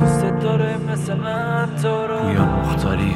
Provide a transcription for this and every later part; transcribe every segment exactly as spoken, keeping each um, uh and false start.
دوست داره مثل من تو رو. پویان مختاری.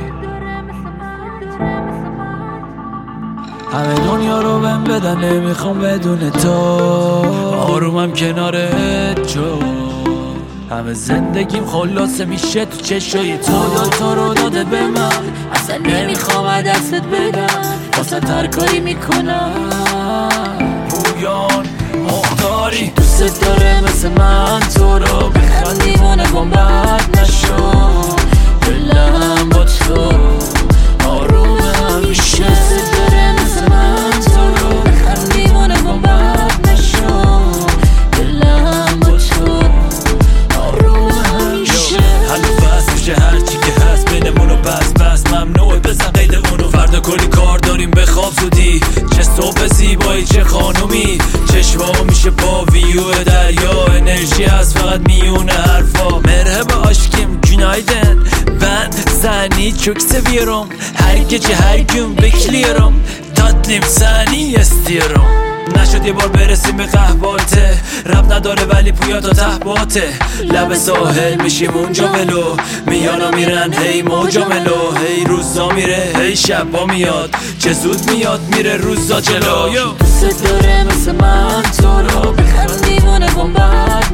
همه دنیا رو بهم بدن نمیخوام بدون تو، آرومم کنارت جو. همه زندگیم خلاصه میشه تو چشای تو. خدا تو رو داده به من، اصلا نمیخوام دستت بدم، واسه هر کاری میکنم. پویان مختاری. دوست داره مثل من تو رو، بخند دیوانه کن بد نشو، دلم با تو آرومم میشه. دوست داره مثل من تو رو، بخند دیوانه کن بد نشو، دلم با تو آرومم میشه. حلو بس میشه هرچی که هست بینمونو، بس بس ممنوعه بزن قید اونو. فردا کلی کار داریم بخواب زودی، چه صبح زیبایی چه خانومی. چشما میشه با ویو دریا، انرژی هست فقط میونه حرفا. مرحبا aşkım günaydın, ben seni çok seviyorum. Her gece her gün bekliyorum, tatlım seni istiyorum. نشد یه بار برسیم به قهواته، رب نداره ولی پویا تا ته باته. لب ساحل میشیم اونجا ولو، میان و میرن هی موجا ملو. هی روزا میره هی شبا میاد، چه زود میاد میره روزا جلو. دوست داره مثل من تو رو، بخند دیوانه کن بد